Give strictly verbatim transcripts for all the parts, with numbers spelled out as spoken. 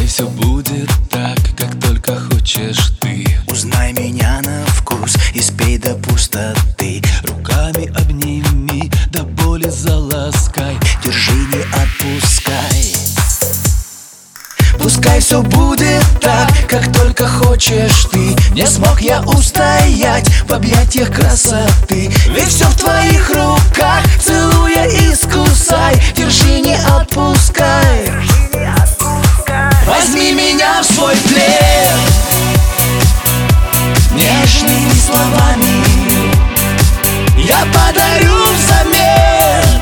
Пускай все будет так, как только хочешь ты. Узнай меня на вкус и спей до пустоты. Руками обними, до боли заласкай. Держи, не отпускай. Пускай все будет так, как только хочешь ты. Не смог я устоять в объятиях красоты. Ведь все в твоих руках, целуя искусай. Держи, не отпускай. Возьми меня в свой плен нежными словами. Я подарю взамен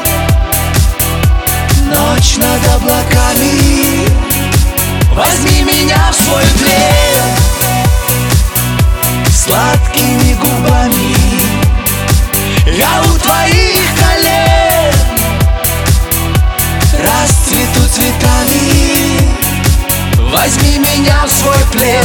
ночь над облаками. Возьми меня в свой плен сладкими губами. Я у твоих колен расцвету цветами. Возьми меня в свой плен.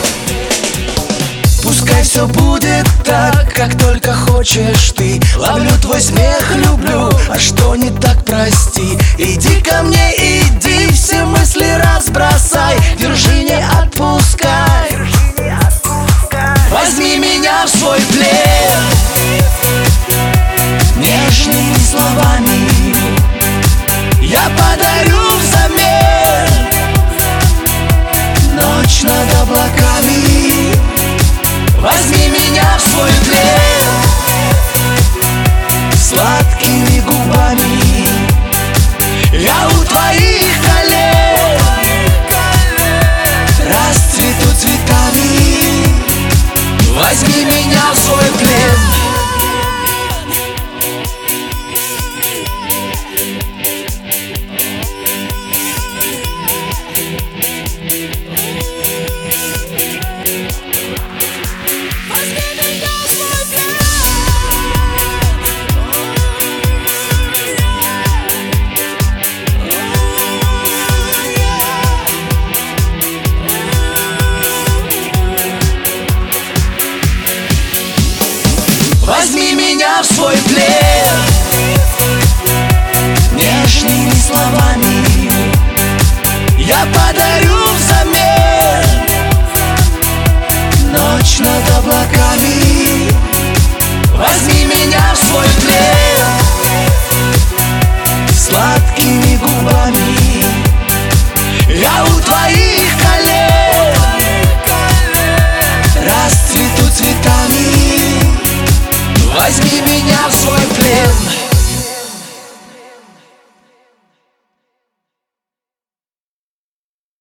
Пускай все будет так, как только хочешь ты. Ловлю твой смех, люблю, а что не так, прости. Иди ко мне, иди, все мысли разбросай. Держи, не отпускай. Возьми меня в свой плен нежными словами. Я подарю взамен ночь над облаками. Возьми меня в свой плен сладкими губами. Я у твоих колен расцвету цветами. Возьми меня в свой плен. Возьми меня в свой плен нежными словами. Я подарю взамен ночь над облаками. Возьми меня в свой плен сладкими губами. Я у твоих колен расцвету цветами. Возьми меня в свой плен.